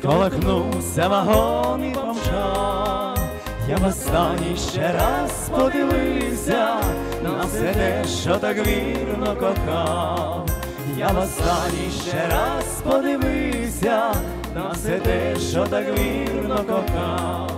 Колихнувся вагон і помчав, я востаннє ще раз подивився на все те, що так вірно кохав. Я востаннє ще раз подивився на все те, що так вірно кохав.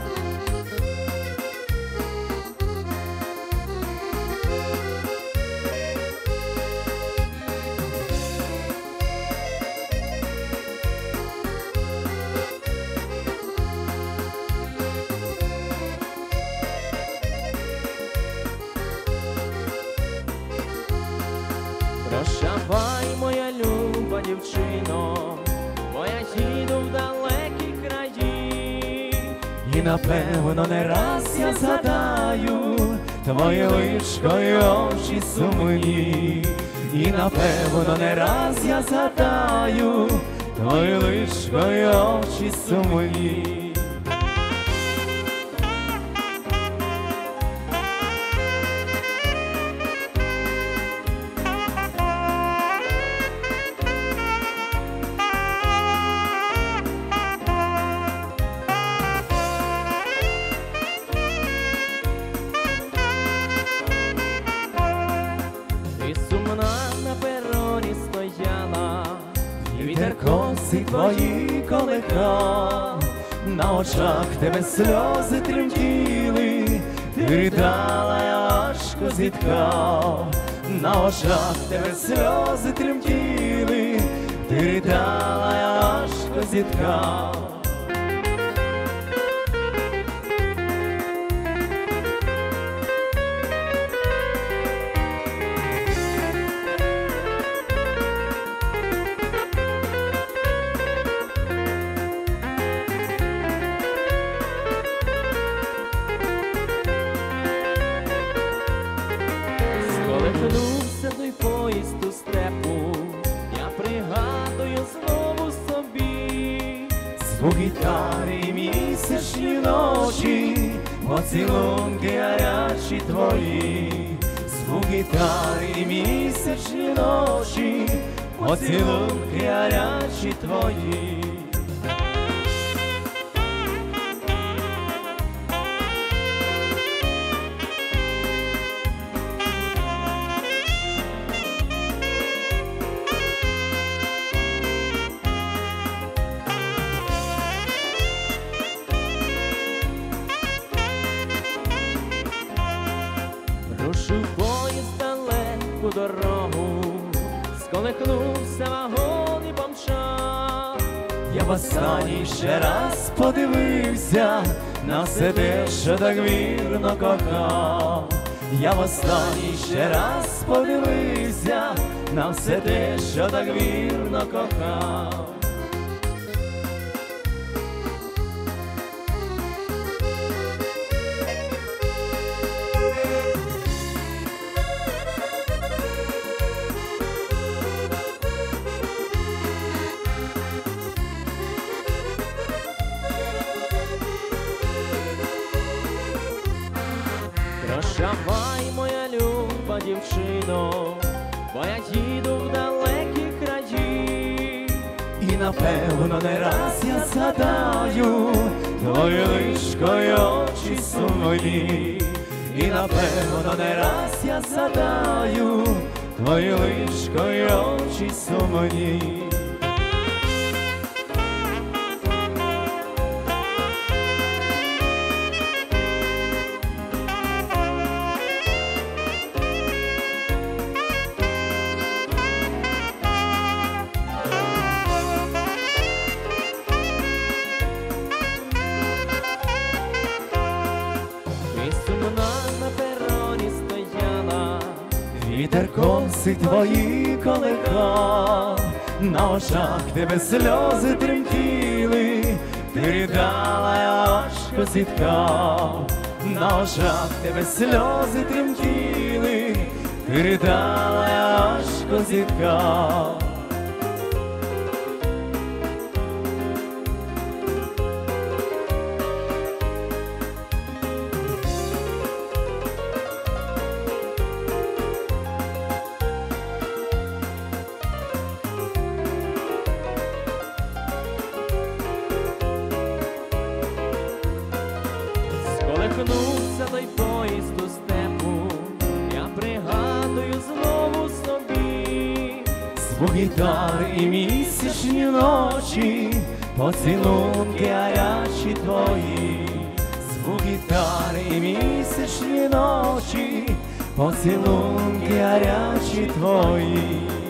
Прощавай, моя люба дівчино, бо я їду в далекі краї. І напевно не раз я згадаю твоє личко й очі сумні. І напевно не раз я згадаю твоє личко й очі сумні. На пероні стояла, Вітер коси твої колихав, на очах тебе сльози тремтіли, ти ридала, я важко зітхав. На очах тебе сльози тремтіли, ти ридала, я важко зітхав. Колихнувся той поїзд у степу, я пригадую знову собі Звук гітари і місячні ночі, поцілунки гарячі твої. Звук гітари і місячні ночі, поцілунки гарячі твої. Рушив поїзд далеку дорогу, сколихнувся вагон і помчав. Я востаннє ще раз подивився на все те, що так вірно кохав. Я востаннє ще раз подивився на все те, що так вірно кохав. Прощавай, моя люба дівчино, бо я їду в далекі краї. І напевно не раз я згадаю твоє личко й очі сумні. І напевно не раз я згадаю твоє личко й очі сумні. На пероні стояла, Вітер коси твої колихав, на очах тебе сльози тремтіли, ти ридала, я важко зітхав. На очах тебе сльози тремтіли, ти ридала, я важко зітхав. колихнувся той поїзд у степу, я пригадую знову собі Звук гітари і місячні ночі, поцілунки гарячі твої. Звук гітари і місячні ночі, поцілунки гарячі твої.